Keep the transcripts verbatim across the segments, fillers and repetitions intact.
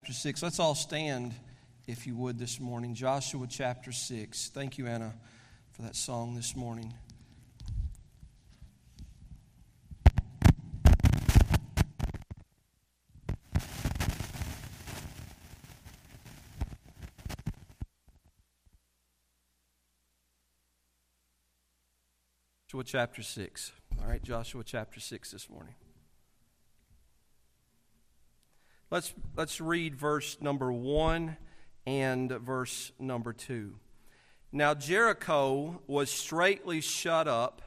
chapter six. Let's all stand, if you would, this morning. Joshua chapter six. Thank you, Anna, for that song this morning. Joshua chapter six. All right, Joshua chapter six this morning. Let's let's read verse number one and verse number two. Now Jericho was straitly shut up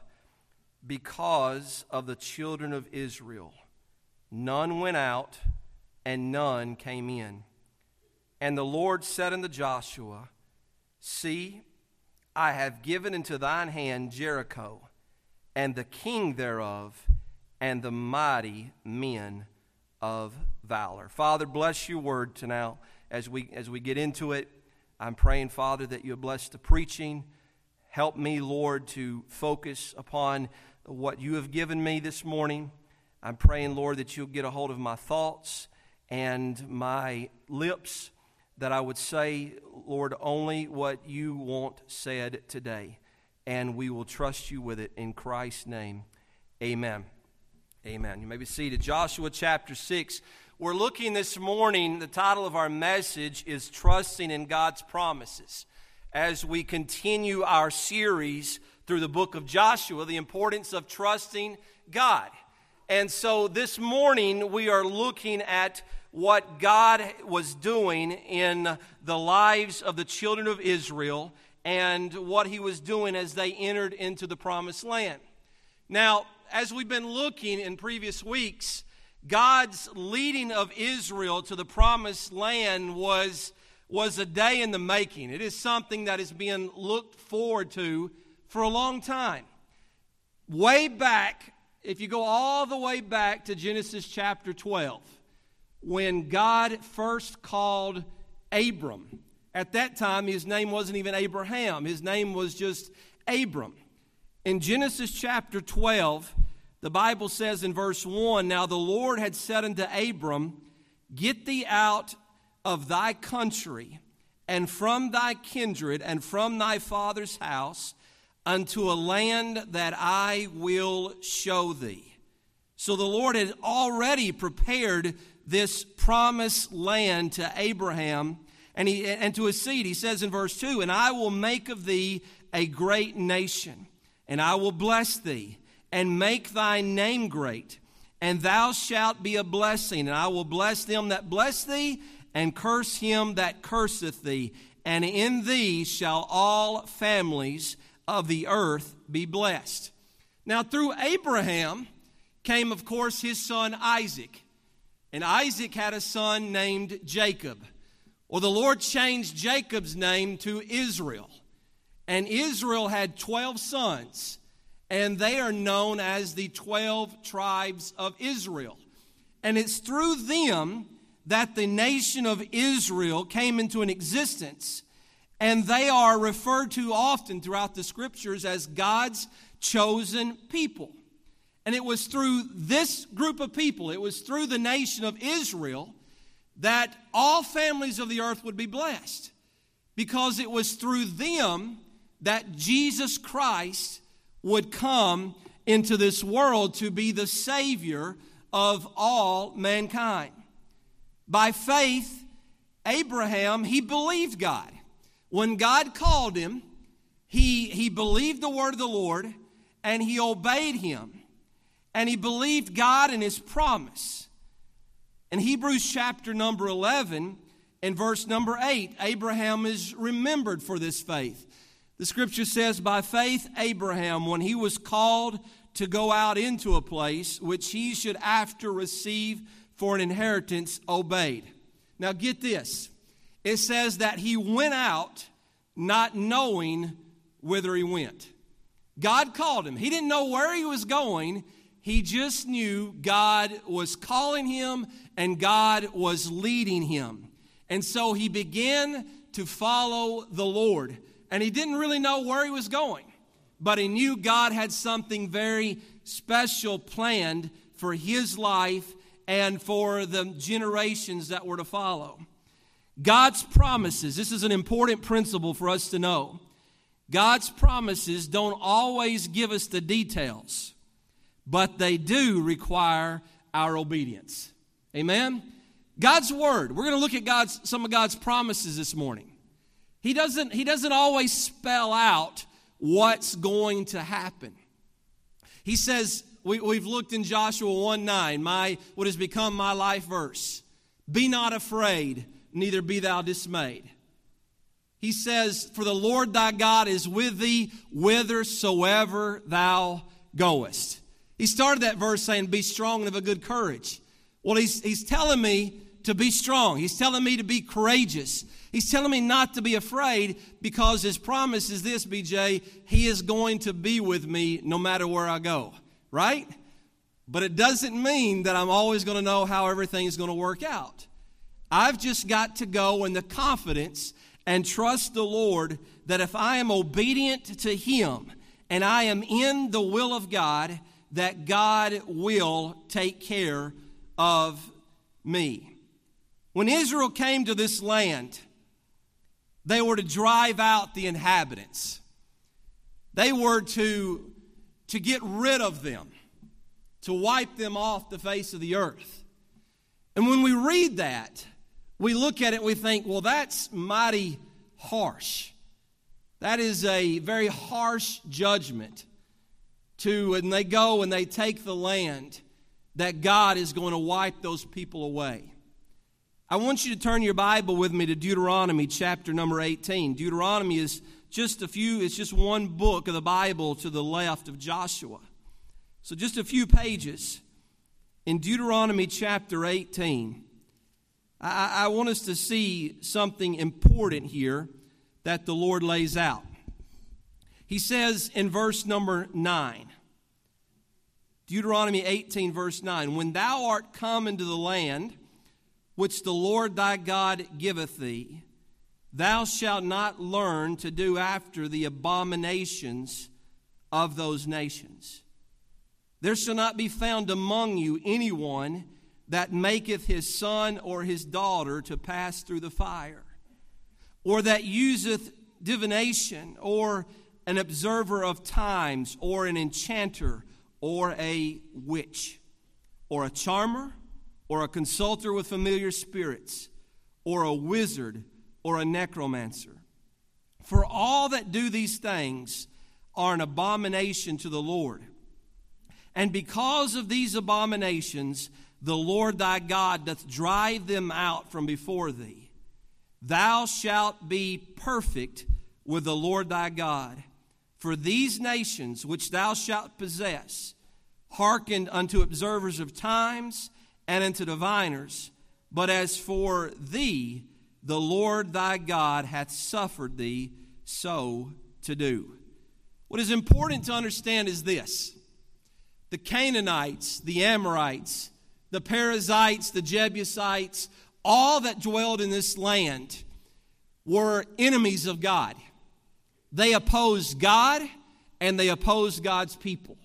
because of the children of Israel. None went out, and none came in. And the Lord said unto Joshua, See, I have given into thine hand Jericho, and the king thereof, and the mighty men of valor. Father, bless your word to now as we as we get into it. I'm praying, Father, that you'll bless the preaching. Help me, Lord, to focus upon what you have given me this morning. I'm praying, Lord, that you'll get a hold of my thoughts and my lips, that I would say, Lord, only what you want said today. And we will trust you with it in Christ's name. Amen. Amen. You may be seated. Joshua chapter six. We're looking this morning, the title of our message is Trusting in God's Promises. As we continue our series through the book of Joshua, the importance of trusting God. And so this morning we are looking at what God was doing in the lives of the children of Israel and what he was doing as they entered into the promised land. Now, as we've been looking in previous weeks, God's leading of Israel to the promised land was, was a day in the making. It is something that is being looked forward to for a long time. Way back, if you go all the way back to Genesis chapter twelve, when God first called Abram. At that time, his name wasn't even Abraham. His name was just Abram. In Genesis chapter twelve, the Bible says in verse one, Now the Lord had said unto Abram, Get thee out of thy country, and from thy kindred, and from thy father's house, unto a land that I will show thee. So the Lord had already prepared this promised land to Abraham and he and to his seed. He says in verse two, And I will make of thee a great nation, and I will bless thee, and make thy name great, and thou shalt be a blessing. And I will bless them that bless thee, and curse him that curseth thee. And in thee shall all families of the earth be blessed. Now through Abraham came, of course, his son Isaac. And Isaac had a son named Jacob. Well, the Lord changed Jacob's name to Israel. And Israel had twelve sons. And they are known as the twelve tribes of Israel. And it's through them that the nation of Israel came into an existence. And they are referred to often throughout the scriptures as God's chosen people. And it was through this group of people, it was through the nation of Israel, that all families of the earth would be blessed. Because it was through them that Jesus Christ would come into this world to be the Savior of all mankind. By faith, Abraham, he believed God. When God called him, he, he believed the word of the Lord, and he obeyed him. And he believed God and his promise. In Hebrews chapter number eleven, in verse number eight, Abraham is remembered for this faith. The scripture says, By faith Abraham, when he was called to go out into a place which he should after receive for an inheritance, obeyed. Now get this. It says that he went out not knowing whither he went. God called him. He didn't know where he was going. He just knew God was calling him and God was leading him. And so he began to follow the Lord. And he didn't really know where he was going. But he knew God had something very special planned for his life and for the generations that were to follow. God's promises, this is an important principle for us to know. God's promises don't always give us the details, but they do require our obedience. Amen? God's word. We're going to look at God's some of God's promises this morning. He doesn't, he doesn't always spell out what's going to happen. He says, we, we've looked in Joshua one nine, my, what has become my life verse. Be not afraid, neither be thou dismayed. He says, for the Lord thy God is with thee whithersoever thou goest. He started that verse saying, be strong and of a good courage. Well, he's, he's telling me to be strong. He's telling me to be courageous. He's telling me not to be afraid because his promise is this, B J, he is going to be with me no matter where I go, right? But it doesn't mean that I'm always going to know how everything is going to work out. I've just got to go in the confidence and trust the Lord that if I am obedient to him and I am in the will of God, that God will take care of me. When Israel came to this land, they were to drive out the inhabitants. They were to, to get rid of them, to wipe them off the face of the earth. And when we read that, we look at it, we think, well, that's mighty harsh. That is a very harsh judgment to, when they go and they take the land, that God is going to wipe those people away. I want you to turn your Bible with me to Deuteronomy chapter number eighteen. Deuteronomy is just a few, it's just one book of the Bible to the left of Joshua. So just a few pages in Deuteronomy chapter eighteen. I, I want us to see something important here that the Lord lays out. He says in verse number nine, Deuteronomy eighteen, verse nine, when thou art come into the land which the Lord thy God giveth thee, thou shalt not learn to do after the abominations of those nations. There shall not be found among you anyone that maketh his son or his daughter to pass through the fire, or that useth divination, or an observer of times, or an enchanter, or a witch, or a charmer, or a consulter with familiar spirits, or a wizard, or a necromancer. For all that do these things are an abomination to the Lord. And because of these abominations, the Lord thy God doth drive them out from before thee. Thou shalt be perfect with the Lord thy God. For these nations which thou shalt possess hearkened unto observers of times and unto diviners. But as for thee, the Lord thy God hath suffered thee so to do. What is important to understand is this. The Canaanites, the Amorites, the Perizzites, the Jebusites, all that dwelled in this land were enemies of God. They opposed God and they opposed God's people.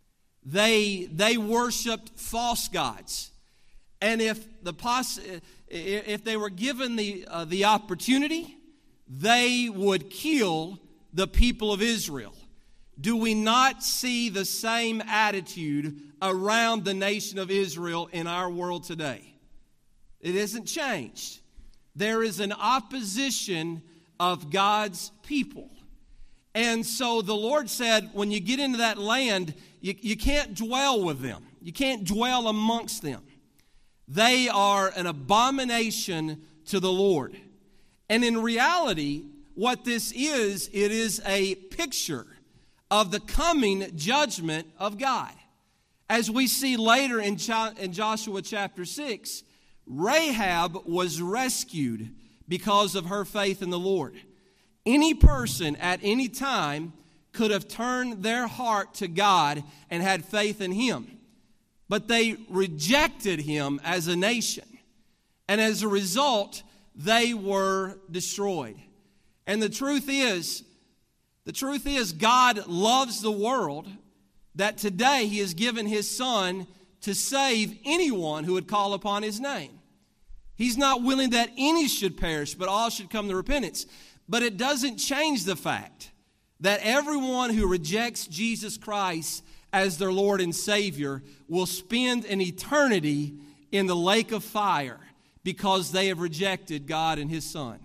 They, they worshiped false gods. And if the poss- if they were given the, uh, the opportunity, they would kill the people of Israel. Do we not see the same attitude around the nation of Israel in our world today? It hasn't changed. There is an opposition of God's people. And so the Lord said, when you get into that land, you, you can't dwell with them. You can't dwell amongst them. They are an abomination to the Lord. And in reality, what this is, it is a picture of the coming judgment of God. As we see later in Joshua chapter six, Rahab was rescued because of her faith in the Lord. Any person at any time could have turned their heart to God and had faith in Him. But they rejected Him as a nation. And as a result, they were destroyed. And the truth is, the truth is God loves the world, that today He has given His Son to save anyone who would call upon His name. He's not willing that any should perish, but all should come to repentance. But it doesn't change the fact that everyone who rejects Jesus Christ as their Lord and Savior will spend an eternity in the lake of fire because they have rejected God and His Son.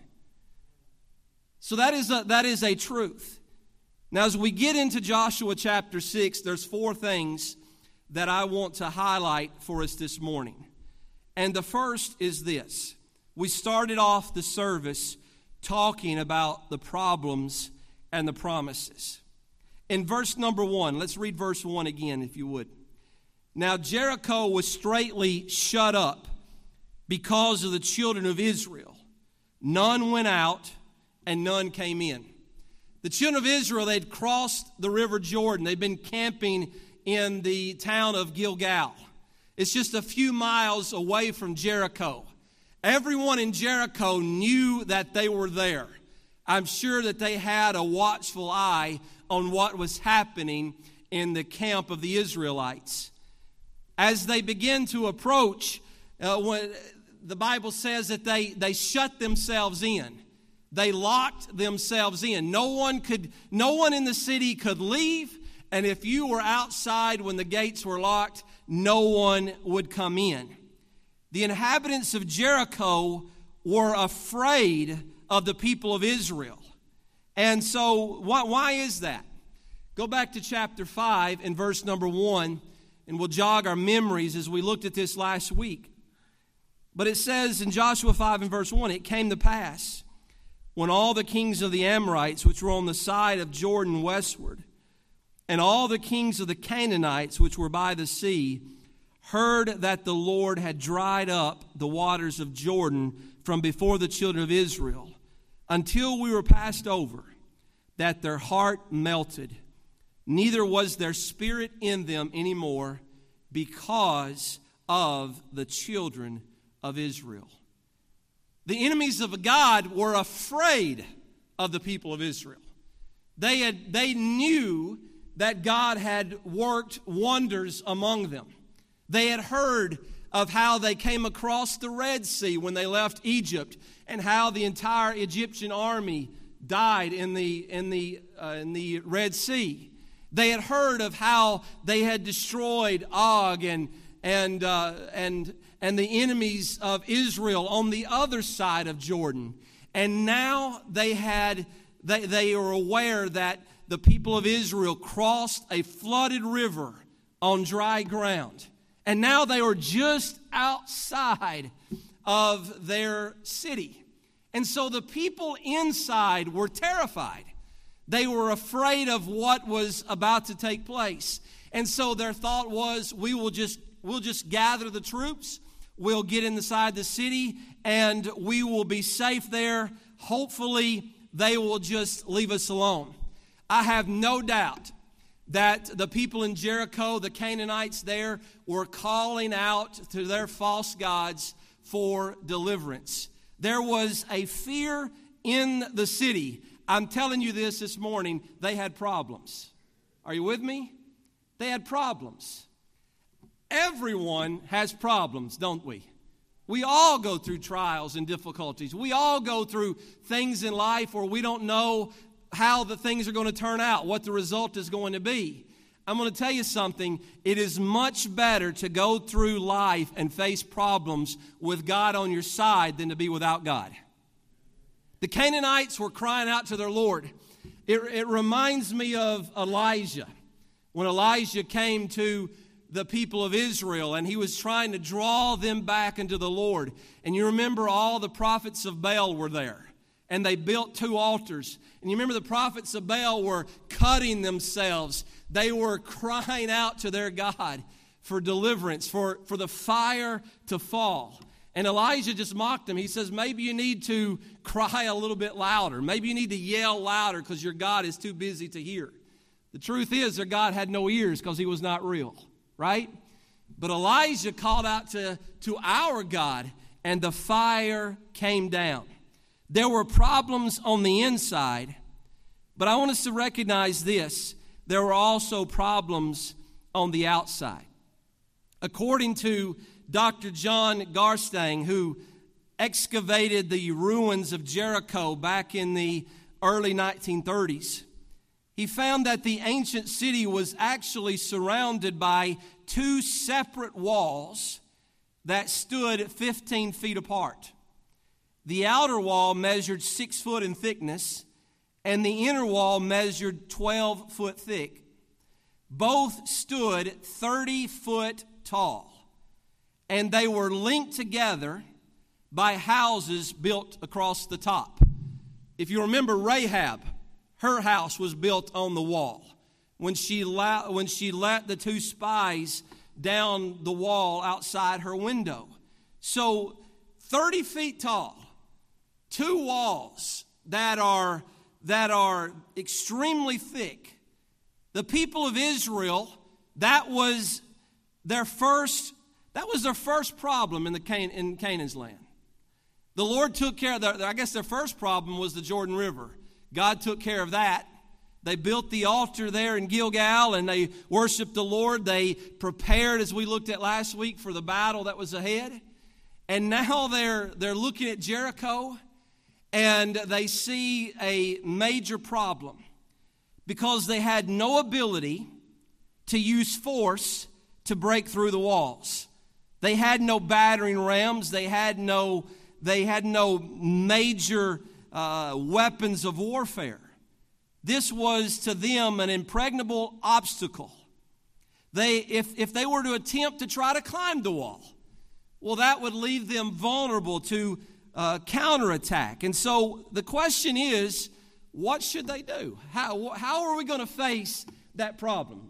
So that is a, that is a truth. Now, as we get into Joshua chapter six, there's four things that I want to highlight for us this morning. And the first is this. We started off the service talking about the problems and the promises. In verse number one, let's read verse one again, if you would. Now Jericho was straitly shut up because of the children of Israel. None went out and none came in. The children of Israel, they'd crossed the river Jordan. They'd been camping in the town of Gilgal. It's just a few miles away from Jericho. Everyone in Jericho knew that they were there. I'm sure that they had a watchful eye on what was happening in the camp of the Israelites. As they began to approach, uh, when the Bible says that they, they shut themselves in. They locked themselves in. No one could, no one in the city could leave, and if you were outside when the gates were locked, no one would come in. The inhabitants of Jericho were afraid of the people of Israel. And so, why, why is that? Go back to chapter five and verse number one, and we'll jog our memories as we looked at this last week. But it says in Joshua five and verse one, it came to pass when all the kings of the Amorites, which were on the side of Jordan westward, and all the kings of the Canaanites, which were by the sea, heard that the Lord had dried up the waters of Jordan from before the children of Israel, until we were passed over, that their heart melted, neither was their spirit in them anymore, because of the children of Israel. The enemies of God were afraid of the people of Israel. They had, they knew that God had worked wonders among them. They had heard of how they came across the Red Sea when they left Egypt, and how the entire Egyptian army died in the, in the, uh, in the Red Sea. They had heard of how they had destroyed Og and, and, uh, and, and the enemies of Israel on the other side of Jordan. And now they had they, they were aware that the people of Israel crossed a flooded river on dry ground. And now they were just outside of their city. And so the people inside were terrified. They were afraid of what was about to take place. And so their thought was, we will just we'll just gather the troops, we'll get inside the city, and we will be safe there. Hopefully, they will just leave us alone. I have no doubt that the people in Jericho, the Canaanites there, were calling out to their false gods for deliverance. There was a fear in the city. I'm telling you this this morning, they had problems. Are you with me? They had problems. Everyone has problems, don't we? We all go through trials and difficulties. We all go through things in life where we don't know how the things are going to turn out, what the result is going to be. I'm going to tell you something. It is much better to go through life and face problems with God on your side than to be without God. The Canaanites were crying out to their Lord. It, it reminds me of Elijah. When Elijah came to the people of Israel and he was trying to draw them back into the Lord. And you remember all the prophets of Baal were there. And they built two altars. And you remember the prophets of Baal were cutting themselves. They were crying out to their God for deliverance, for, for the fire to fall. And Elijah just mocked them. He says, maybe you need to cry a little bit louder. Maybe you need to yell louder because your God is too busy to hear. The truth is their God had no ears because he was not real, right? But Elijah called out to, to our God, and the fire came down. There were problems on the inside, but I want us to recognize this. There were also problems on the outside. According to Doctor John Garstang, who excavated the ruins of Jericho back in the early nineteen thirties, he found that the ancient city was actually surrounded by two separate walls that stood fifteen feet apart. The outer wall measured six foot in thickness, and the inner wall measured twelve foot thick. Both stood thirty foot tall, and they were linked together by houses built across the top. If you remember Rahab, her house was built on the wall. When she, la- when she let the two spies down the wall outside her window. So thirty feet tall, two walls that are, that are extremely thick. The people of Israel, that was their first, that was their first problem in, the Can- in Canaan's land. The Lord took care of their, I guess their first problem was the Jordan River. God took care of that. They built the altar there in Gilgal and they worshiped the Lord. They prepared, as we looked at last week, for the battle that was ahead. And now they're, they're looking at Jericho and they see a major problem because they had no ability to use force to break through the walls. They had no battering rams. They had no, they had no major uh, weapons of warfare. This was to them an impregnable obstacle. They, if, if they were to attempt to try to climb the wall, well, that would leave them vulnerable to uh, counterattack. And so the question is, what should they do? How, how are we going to face that problem?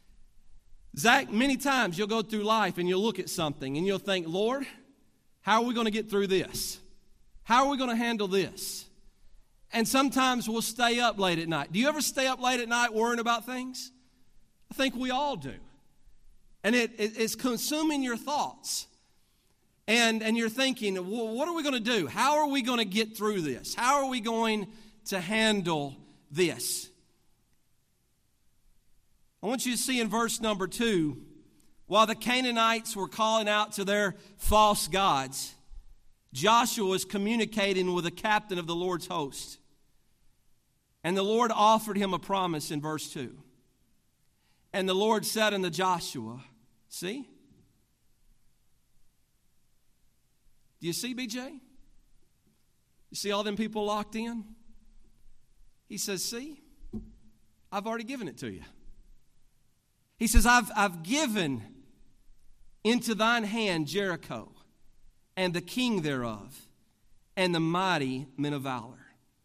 Zach, many times you'll go through life and you'll look at something and you'll think, Lord, how are we going to get through this? How are we going to handle this? And sometimes we'll stay up late at night. Do you ever stay up late at night worrying about things? I think we all do. And it, it, it's consuming your thoughts. And, and you're thinking, well, what are we going to do? How are we going to get through this? How are we going to handle this? I want you to see in verse number two, while the Canaanites were calling out to their false gods, Joshua was communicating with the captain of the Lord's host. And the Lord offered him a promise in verse two. And the Lord said unto Joshua, see? Do you see, B J? You see all them people locked in? He says, see, I've already given it to you. He says, I've, I've given into thine hand Jericho and the king thereof and the mighty men of valor.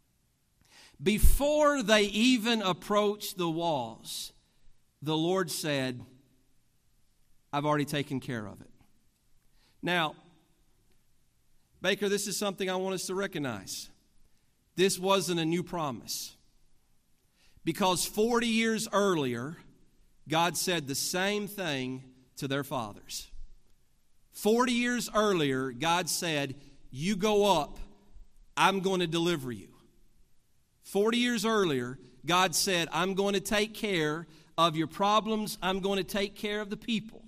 Before they even approached the walls, the Lord said, I've already taken care of it. Now, Baker, this is something I want us to recognize. This wasn't a new promise. Because forty years earlier, God said the same thing to their fathers. forty years earlier, God said, you go up, I'm going to deliver you. forty years earlier, God said, I'm going to take care of your problems. I'm going to take care of the people.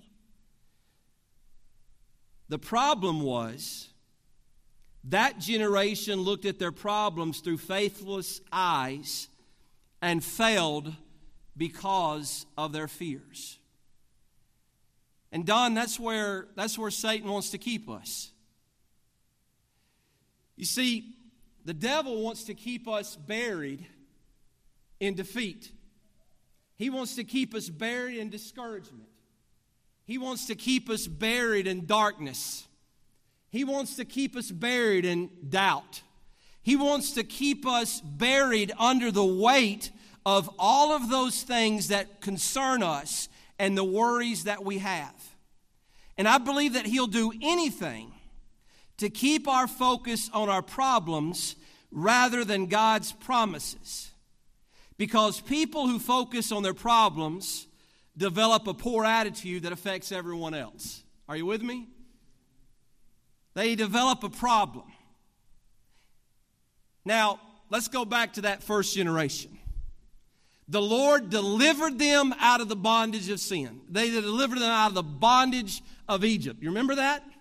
The problem was that generation looked at their problems through faithless eyes and failed because of their fears. And Don, that's where, that's where Satan wants to keep us. You see, the devil wants to keep us buried in defeat. He wants to keep us buried in discouragement. He wants to keep us buried in darkness. He wants to keep us buried in doubt. He wants to keep us buried under the weight of all of those things that concern us and the worries that we have. And I believe that he'll do anything to keep our focus on our problems rather than God's promises. Because people who focus on their problems develop a poor attitude that affects everyone else. Are you with me? They develop a problem. Now, let's go back to that first generation. The Lord delivered them out of the bondage of sin. They delivered them out of the bondage of Egypt. You remember that?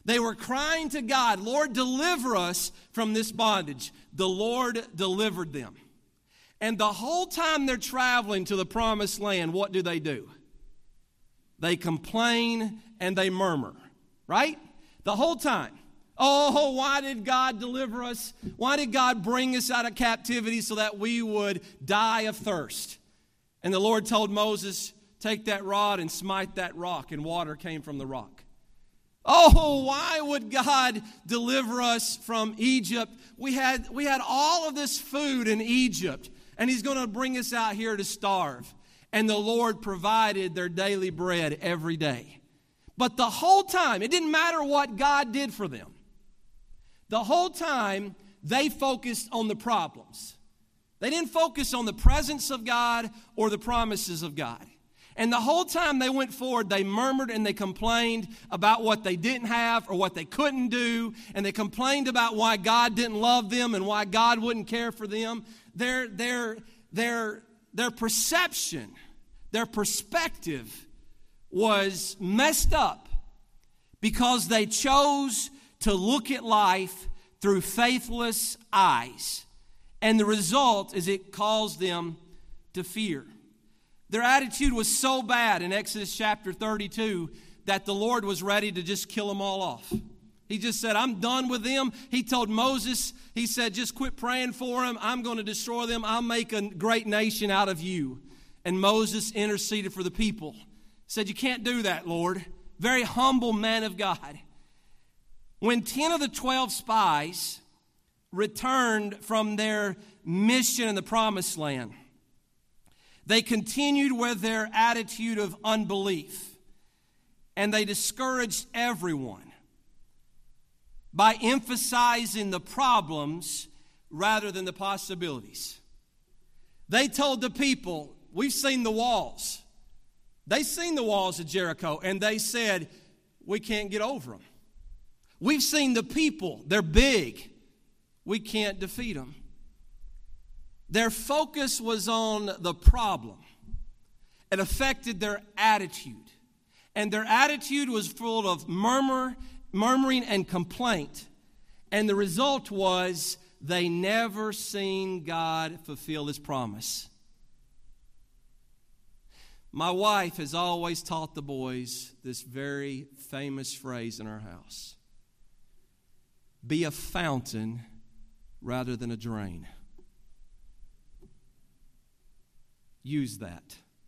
They were crying to God, Lord, deliver us from this bondage. The Lord delivered them. And the whole time they're traveling to the promised land, what do they do? They complain and they murmur, right? The whole time. Oh, why did God deliver us? Why did God bring us out of captivity so that we would die of thirst? And the Lord told Moses, take that rod and smite that rock, and water came from the rock. Oh, why would God deliver us from Egypt? We had, we had all of this food in Egypt, and He's going to bring us out here to starve. And the Lord provided their daily bread every day. But the whole time, it didn't matter what God did for them. The whole time, they focused on the problems. They didn't focus on the presence of God or the promises of God. And the whole time they went forward, they murmured and they complained about what they didn't have or what they couldn't do. And they complained about why God didn't love them and why God wouldn't care for them. Their, their, their, their perception, their perspective was messed up because they chose to look at life through faithless eyes. And the result is it caused them to fear. Their attitude was so bad in Exodus chapter thirty-two that the Lord was ready to just kill them all off. He just said, I'm done with them. He told Moses, he said, just quit praying for them. I'm going to destroy them. I'll make a great nation out of you. And Moses interceded for the people. He said, you can't do that, Lord. Very humble man of God. When ten of the twelve spies returned from their mission in the promised land, they continued with their attitude of unbelief, and they discouraged everyone by emphasizing the problems rather than the possibilities. They told the people, we've seen the walls. They seen the walls of Jericho, and they said, we can't get over them. We've seen the people. They're big. We can't defeat them. Their focus was on the problem. It affected their attitude. And their attitude was full of murmur, murmuring and complaint. And the result was they never seen God fulfill His promise. My wife has always taught the boys this very famous phrase in our house. Be a fountain rather than a drain. Use that.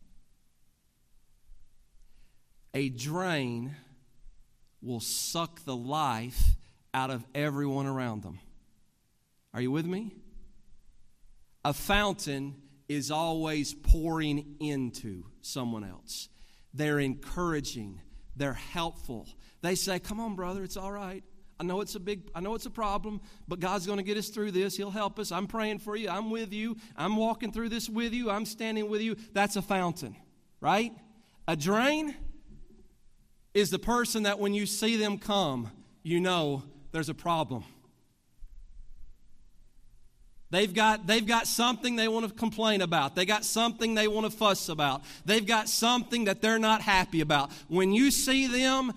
A drain will suck the life out of everyone around them. Are you with me? A fountain is always pouring into someone else. They're encouraging. They're helpful. They say, come on, brother, it's all right. I know it's a big, I know it's a problem, but God's going to get us through this. He'll help us. I'm praying for you. I'm with you. I'm walking through this with you. I'm standing with you. That's a fountain, right? A drain is the person that when you see them come, you know there's a problem. They've got, they've got something they want to complain about. They got something they want to fuss about. They've got something that they're not happy about. When you see them,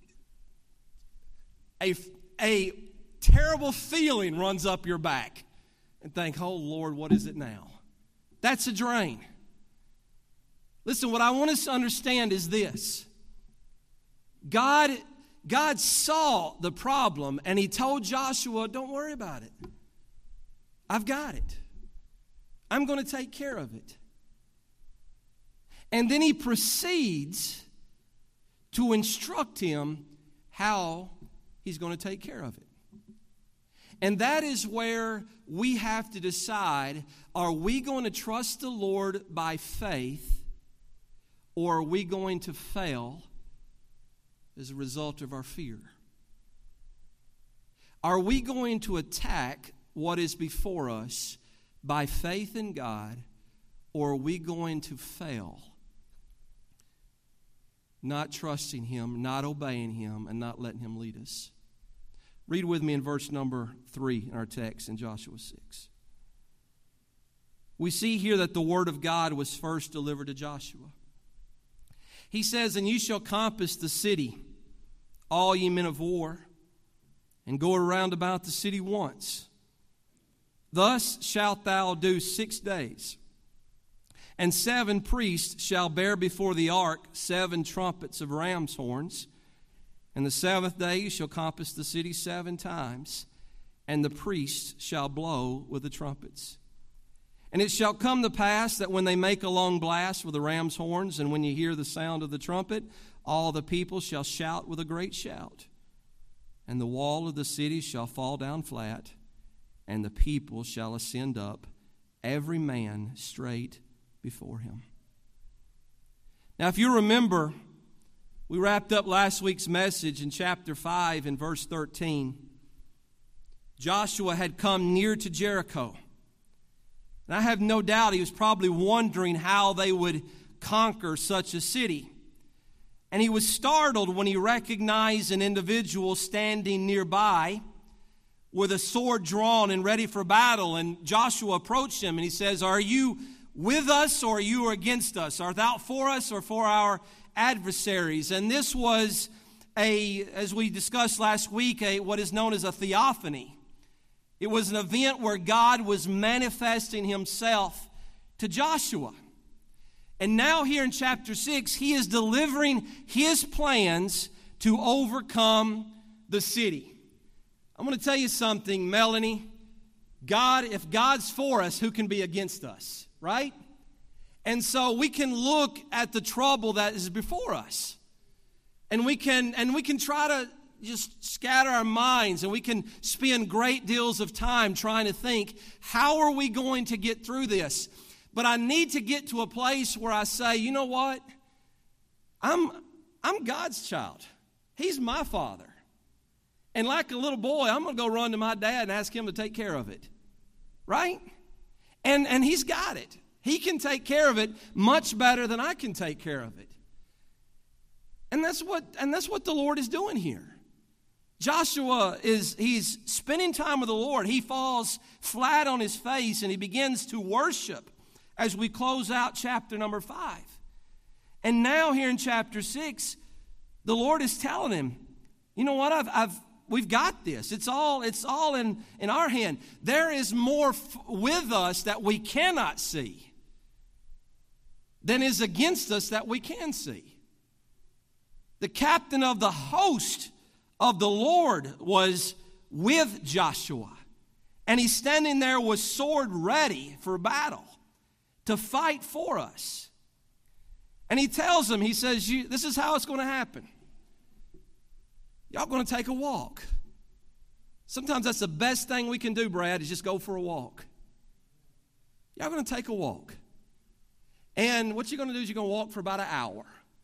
A, a terrible feeling runs up your back and think, oh, Lord, what is it now? That's a drain. Listen, what I want us to understand is this. God, God saw the problem, and He told Joshua, don't worry about it. I've got it. I'm going to take care of it. And then He proceeds to instruct him how He's going to take care of it. And that is where we have to decide, are we going to trust the Lord by faith, or are we going to fail as a result of our fear? Are we going to attack what is before us by faith in God, or are we going to fail not trusting Him, not obeying Him, and not letting Him lead us? Read with me in verse number three in our text in Joshua six. We see here that the word of God was first delivered to Joshua. He says, and you shall compass the city, all ye men of war, and go around about the city once. Thus shalt thou do six days. And seven priests shall bear before the ark seven trumpets of ram's horns. And the seventh day you shall compass the city seven times, and the priests shall blow with the trumpets. And it shall come to pass that when they make a long blast with the ram's horns, and when you hear the sound of the trumpet, all the people shall shout with a great shout. And the wall of the city shall fall down flat, and the people shall ascend up, every man straight before him. Now, if you remember, we wrapped up last week's message in chapter five and verse thirteen. Joshua had come near to Jericho. And I have no doubt he was probably wondering how they would conquer such a city. And he was startled when he recognized an individual standing nearby with a sword drawn and ready for battle. And Joshua approached him and he says, "Are you with us or are you against us? Art thou for us or for our adversaries?" And this was a, as we discussed last week, a what is known as a theophany. It was an event where God was manifesting himself to Joshua. And now here in chapter six, he is delivering his plans to overcome the city. I'm going to tell you something, Melanie. God, if God's for us, who can be against us, right? And so we can look at the trouble that is before us. And we can and we can try to just scatter our minds, and we can spend great deals of time trying to think, how are we going to get through this? But I need to get to a place where I say, you know what? I'm, I'm God's child. He's my father. And like a little boy, I'm going to go run to my dad and ask him to take care of it. Right? And, and he's got it. He can take care of it much better than I can take care of it. And that's what, and that's what the Lord is doing here. Joshua is, he's spending time with the Lord. He falls flat on his face and he begins to worship as we close out chapter number five. And now here in chapter six, the Lord is telling him, you know what, I've, I've, we've got this. It's all, it's all in, in our hand. There is more f- with us that we cannot see than is against us that we can see. The captain of the host of the Lord was with Joshua. And he's standing there with sword ready for battle to fight for us. And he tells them, he says, you, this is how it's going to happen. Y'all going to take a walk. Sometimes that's the best thing we can do, Brad, is just go for a walk. Y'all going to take a walk. And what you're going to do is you're going to walk for about an hour.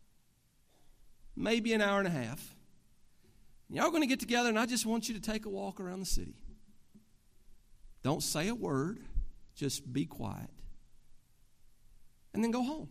Maybe an hour and a half. Y'all going to get together, and I just want you to take a walk around the city. Don't say a word. Just be quiet. And then go home.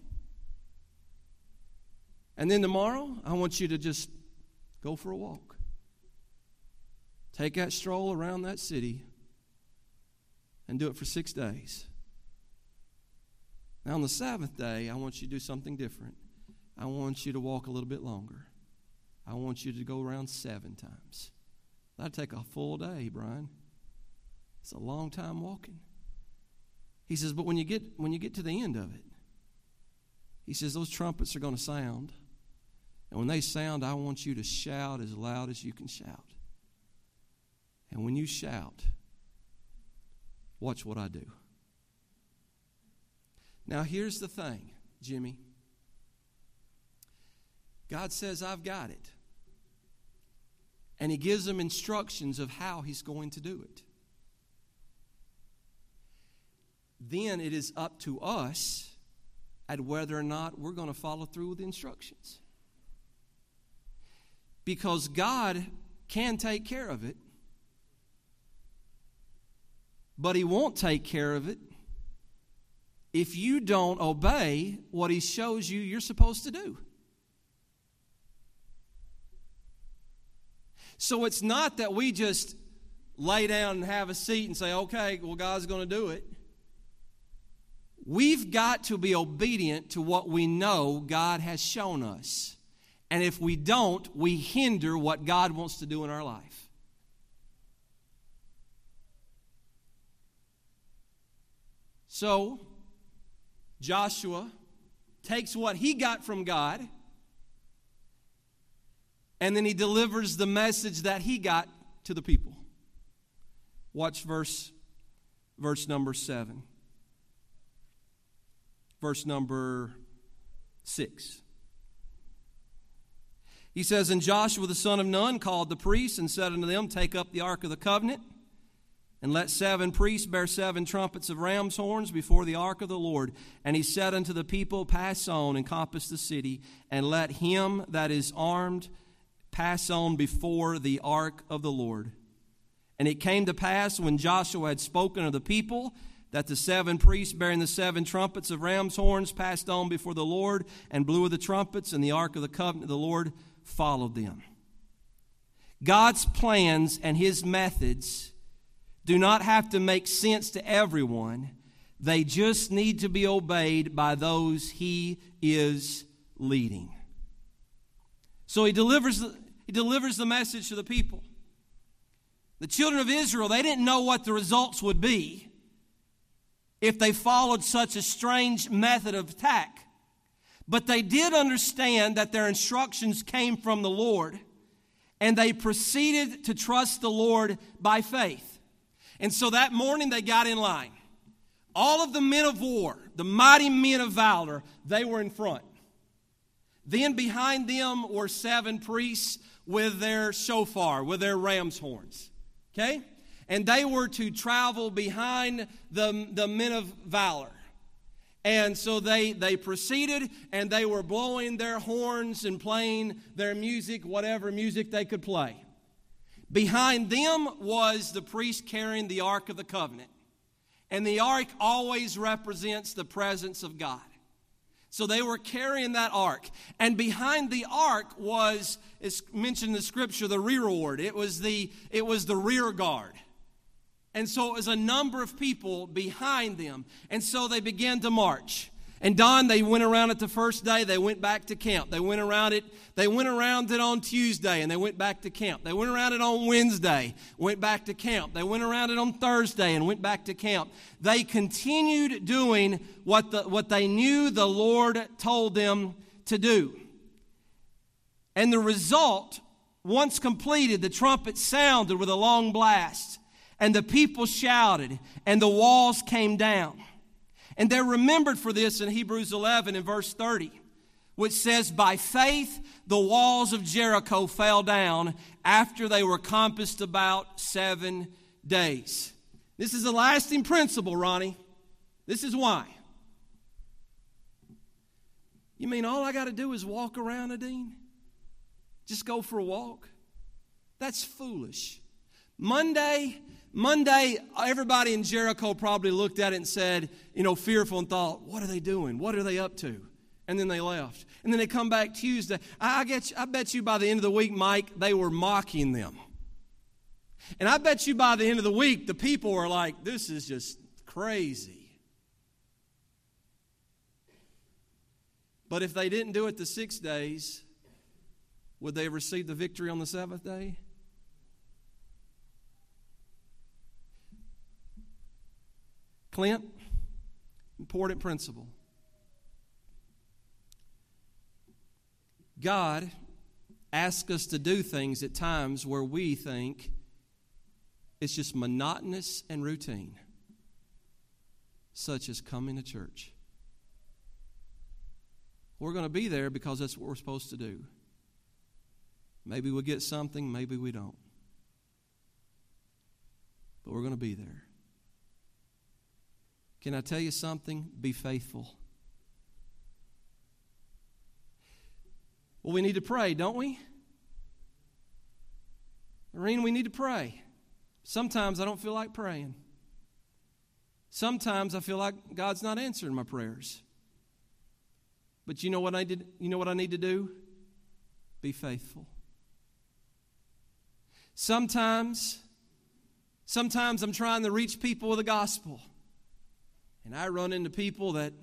And then tomorrow, I want you to just go for a walk. Take that stroll around that city and do it for six days. Now, on the seventh day, I want you to do something different. I want you to walk a little bit longer. I want you to go around seven times. That'll take a full day, Brian. It's a long time walking. He says, but when you get when you get to the end of it, he says, those trumpets are going to sound. And when they sound, I want you to shout as loud as you can shout. And when you shout, watch what I do. Now, here's the thing, Jimmy. God says, I've got it. And he gives them instructions of how he's going to do it. Then it is up to us at whether or not we're going to follow through with the instructions. Because God can take care of it, but he won't take care of it if you don't obey what he shows you you're supposed to do. So it's not that we just lay down and have a seat and say, okay, well, God's going to do it. We've got to be obedient to what we know God has shown us. And if we don't, we hinder what God wants to do in our life. So, Joshua takes what he got from God, and then he delivers the message that he got to the people. Watch verse, verse number seven. Verse number six. He says, And Joshua the son of Nun called the priests and said unto them, Take up the ark of the covenant, and let seven priests bear seven trumpets of ram's horns before the ark of the Lord. And he said unto the people, Pass on and compass the city, and let him that is armed pass on before the ark of the Lord. And it came to pass, when Joshua had spoken of the people, that the seven priests bearing the seven trumpets of ram's horns passed on before the Lord and blew of the trumpets, and the ark of the covenant of the Lord followed them. God's plans and his methods do not have to make sense to everyone. They just need to be obeyed by those he is leading. So he delivers the, he delivers the message to the people. The children of Israel, they didn't know what the results would be if they followed such a strange method of attack. But they did understand that their instructions came from the Lord, and they proceeded to trust the Lord by faith. And so that morning they got in line. All of the men of war, the mighty men of valor, they were in front. Then behind them were seven priests with their shofar, with their ram's horns. Okay? And they were to travel behind the, the men of valor. And so they, they proceeded, and they were blowing their horns and playing their music, whatever music they could play. Behind them was the priest carrying the Ark of the Covenant. And the Ark always represents the presence of God. So they were carrying that ark. And behind the ark was, it's mentioned in the scripture, the rearward. It was the, it was the rear guard. And so it was a number of people behind them. And so they began to march. And Don, they went around it the first day. They went back to camp. They went around it. They went around it on Tuesday, and they went back to camp. They went around it on Wednesday, went back to camp. They went around it on Thursday and went back to camp. They continued doing what the what they knew the Lord told them to do. And the result, once completed, the trumpet sounded with a long blast, and the people shouted, and the walls came down. And they're remembered for this in Hebrews eleven and verse thirty, which says, By faith the walls of Jericho fell down after they were compassed about seven days. This is a lasting principle, Ronnie. This is why. You mean all I got to do is walk around, Nadine? Just go for a walk? That's foolish. Monday... Monday, everybody in Jericho probably looked at it and said, you know, fearful, and thought, what are they doing? What are they up to? And then they left. And then they come back Tuesday. I, I, get you, I bet you by the end of the week, Mike, they were mocking them. And I bet you by the end of the week, the people were like, this is just crazy. But if they didn't do it the six days, would they receive the victory on the seventh day? Clint, important principle. God asks us to do things at times where we think it's just monotonous and routine, such as coming to church. We're going to be there because that's what we're supposed to do. Maybe we'll get something, maybe we don't. But we're going to be there. Can I tell you something? Be faithful. Well, we need to pray, don't we? Maureen, we need to pray. Sometimes I don't feel like praying. Sometimes I feel like God's not answering my prayers. But you know what I did? You know what I need to do? Be faithful. Sometimes, sometimes I'm trying to reach people with the gospel. And I run into people that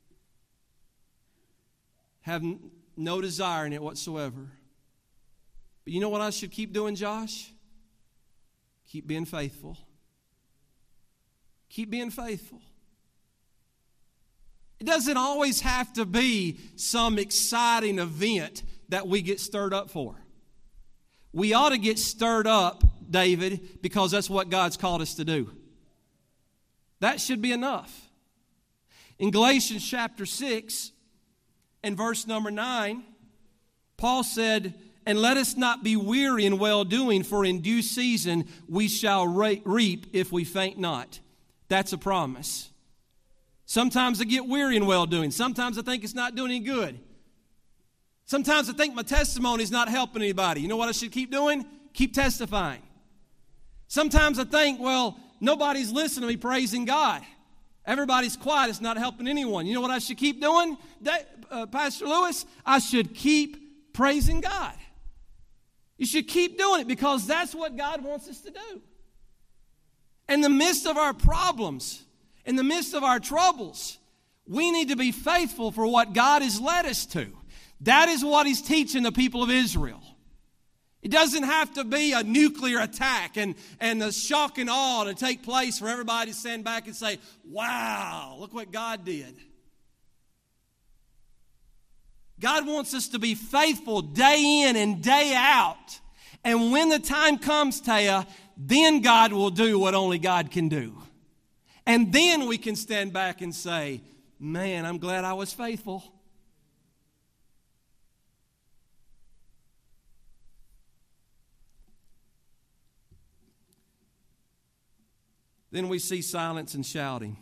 have no desire in it whatsoever. But you know what I should keep doing, Josh? Keep being faithful. Keep being faithful. It doesn't always have to be some exciting event that we get stirred up for. We ought to get stirred up, David, because that's what God's called us to do. That should be enough. In Galatians chapter six and verse number nine, Paul said, "And let us not be weary in well-doing, for in due season we shall reap if we faint not." That's a promise. Sometimes I get weary in well-doing. Sometimes I think it's not doing any good. Sometimes I think my testimony is not helping anybody. You know what I should keep doing? Keep testifying. Sometimes I think, well, nobody's listening to me praising God. Everybody's quiet. It's not helping anyone. You know what I should keep doing, uh, Pastor Lewis? I should keep praising God. You should keep doing it because that's what God wants us to do. In the midst of our problems, in the midst of our troubles, we need to be faithful for what God has led us to. That is what He's teaching the people of Israel. It doesn't have to be a nuclear attack and, and a shock and awe to take place for everybody to stand back and say, "Wow, look what God did." God wants us to be faithful day in and day out. And when the time comes, Taya, then God will do what only God can do. And then we can stand back and say, "Man, I'm glad I was faithful." Then we see silence and shouting.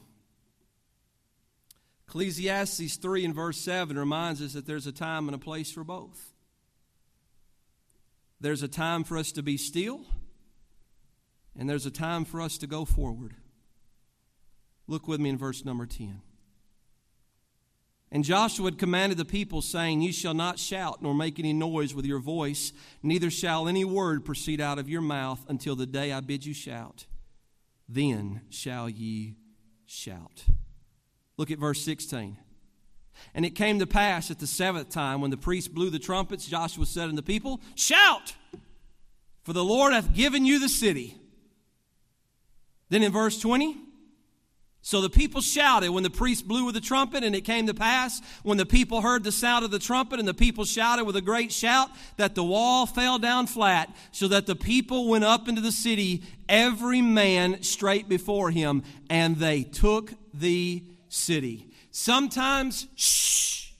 Ecclesiastes three and verse seven reminds us that there's a time and a place for both. There's a time for us to be still, and there's a time for us to go forward. Look with me in verse number ten. "And Joshua had commanded the people, saying, You shall not shout nor make any noise with your voice, neither shall any word proceed out of your mouth until the day I bid you shout. Then shall ye shout." Look at verse sixteen. "And it came to pass at the seventh time, when the priest blew the trumpets, Joshua said unto the people, Shout, for the Lord hath given you the city." Then in verse twenty, "So the people shouted when the priest blew with the trumpet, and it came to pass, when the people heard the sound of the trumpet, and the people shouted with a great shout, that the wall fell down flat, so that the people went up into the city, every man straight before him, and they took the city." Sometimes, shh,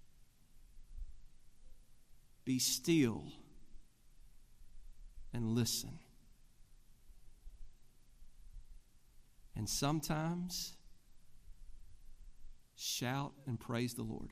be still and listen. And sometimes, shout and praise the Lord.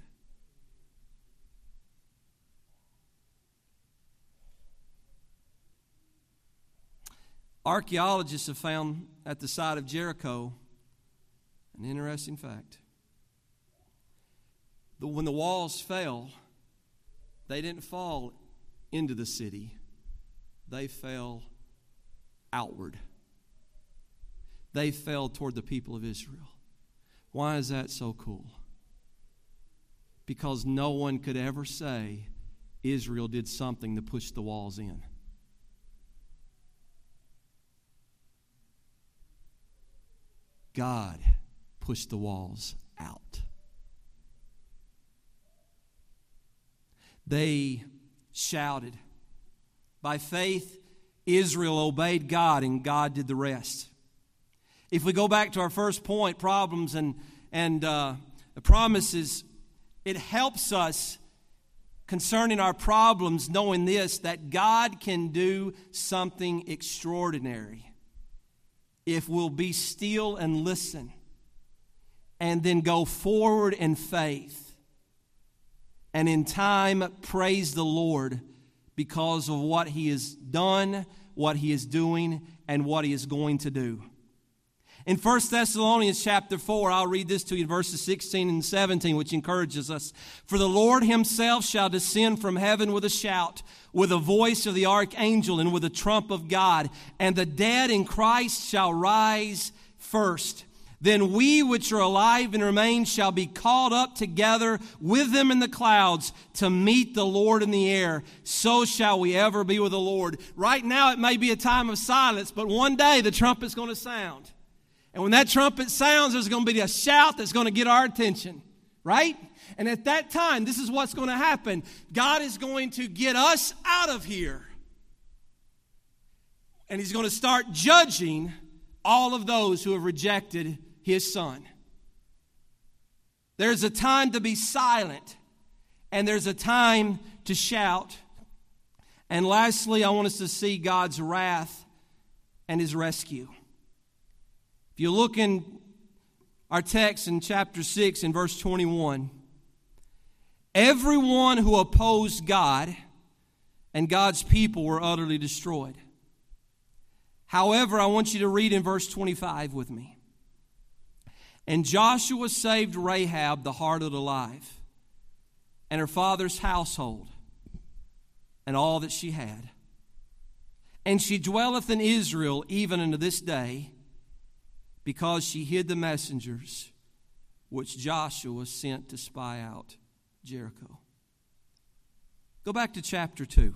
Archaeologists have found at the site of Jericho an interesting fact. When the walls fell, they didn't fall into the city. They fell outward. They fell toward the people of Israel. Why is that so cool? Because no one could ever say Israel did something to push the walls in. God pushed the walls out. They shouted. By faith, Israel obeyed God, and God did the rest. If we go back to our first point, problems and, and uh, promises, it helps us concerning our problems knowing this, that God can do something extraordinary if we'll be still and listen and then go forward in faith. And in time, praise the Lord because of what He has done, what He is doing, and what He is going to do. In First Thessalonians chapter four, I'll read this to you in verses sixteen and seventeen, which encourages us. "For the Lord Himself shall descend from heaven with a shout, with a voice of the archangel, and with a trump of God. And the dead in Christ shall rise first. Then we which are alive and remain shall be caught up together with them in the clouds to meet the Lord in the air. So shall we ever be with the Lord." Right now it may be a time of silence, but one day the trumpet's going to sound. And when that trumpet sounds, there's going to be a shout that's going to get our attention. right? And at that time, this is what's going to happen. God is going to get us out of here. And He's going to start judging all of those who have rejected His Son. There's a time to be silent, and there's a time to shout. And lastly, I want us to see God's wrath and His rescue. If you look in our text in chapter six in verse twenty-one, everyone who opposed God and God's people were utterly destroyed. However, I want you to read in verse twenty-five with me. And Joshua saved Rahab the harlot alive, and her father's household, and all that she had. And she dwelleth in Israel even unto this day, because she hid the messengers which Joshua sent to spy out Jericho. Go back to chapter two.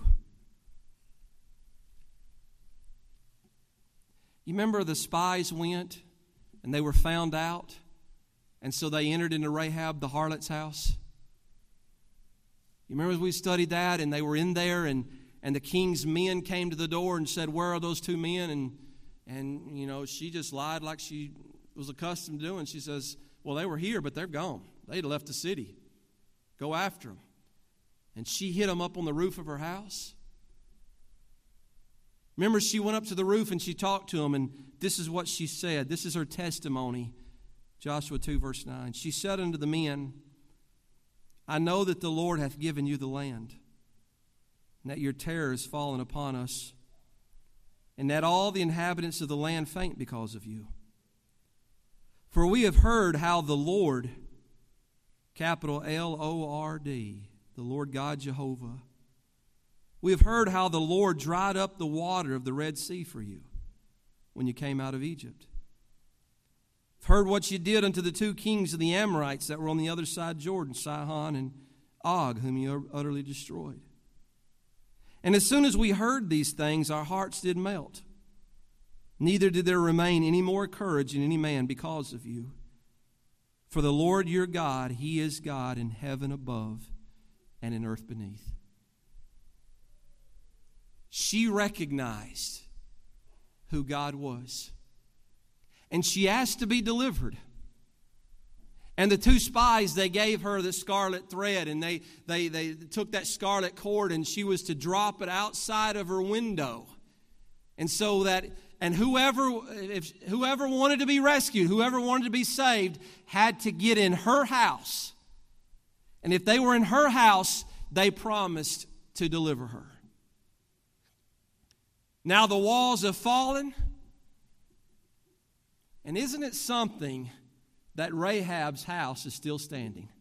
You remember the spies went and they were found out, and so they entered into Rahab the harlot's house? You remember as we studied that, and they were in there, and, and the king's men came to the door and said, "Where are those two men?" And, and, you know, she just lied like she was accustomed to doing. She says, "Well, they were here, but they're gone. They'd left the city. Go after them." And she hid them up on the roof of her house. Remember, she went up to the roof and she talked to them, and this is what she said. This is her testimony. Joshua two, verse nine. She said unto the men, "I know that the Lord hath given you the land, and that your terror is fallen upon us, and that all the inhabitants of the land faint because of you. For we have heard how the Lord," capital L O R D, the Lord God Jehovah, "we have heard how the Lord dried up the water of the Red Sea for you when you came out of Egypt. I've heard what you did unto the two kings of the Amorites that were on the other side of Jordan, Sihon and Og, whom you utterly destroyed. And as soon as we heard these things, our hearts did melt. Neither did there remain any more courage in any man because of you. For the Lord your God, He is God in heaven above and in earth beneath." She recognized who God was, and she asked to be delivered. And the two spies, they gave her the scarlet thread, and they, they, they took that scarlet cord, and she was to drop it outside of her window. And so that, and whoever, if whoever wanted to be rescued, whoever wanted to be saved, had to get in her house. And if they were in her house, they promised to deliver her. Now the walls have fallen. And isn't it something that Rahab's house is still standing?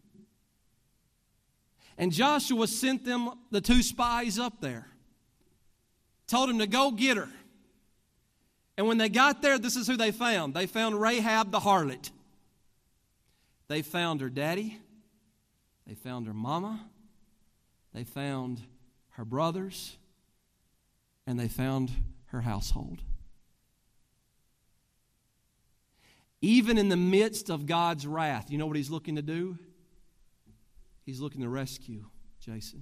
And Joshua sent them, the two spies, up there. Told them to go get her. And when they got there, this is who they found. They found Rahab the harlot. They found her daddy. They found her mama. They found her brothers. And they found her household. Even in the midst of God's wrath, you know what He's looking to do? He's looking to rescue Jason.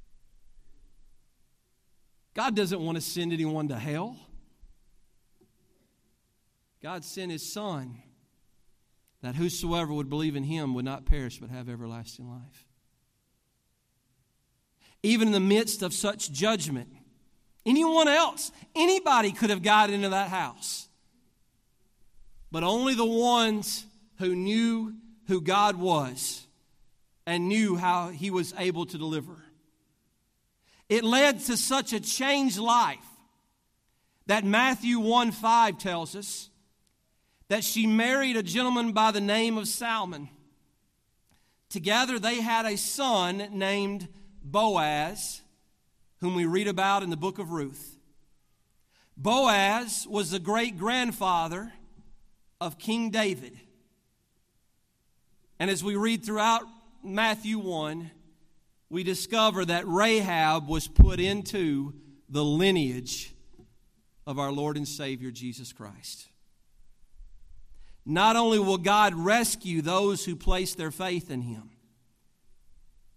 God doesn't want to send anyone to hell. God sent His Son, that whosoever would believe in Him would not perish but have everlasting life. Even in the midst of such judgment, anyone else, anybody could have got into that house. But only the ones who knew who God was and knew how He was able to deliver. It led to such a changed life that Matthew one five tells us that she married a gentleman by the name of Salmon. Together they had a son named Boaz, whom we read about in the book of Ruth. Boaz was the great-grandfather of King David. And as we read throughout Matthew one, we discover that Rahab was put into the lineage of our Lord and Savior Jesus Christ. Not only will God rescue those who place their faith in Him,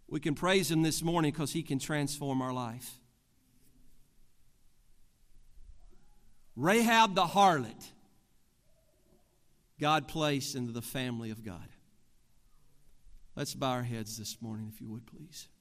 We can praise Him this morning because He can transform our life. Rahab the harlot, God placed into the family of God. Let's bow our heads this morning, if you would, please.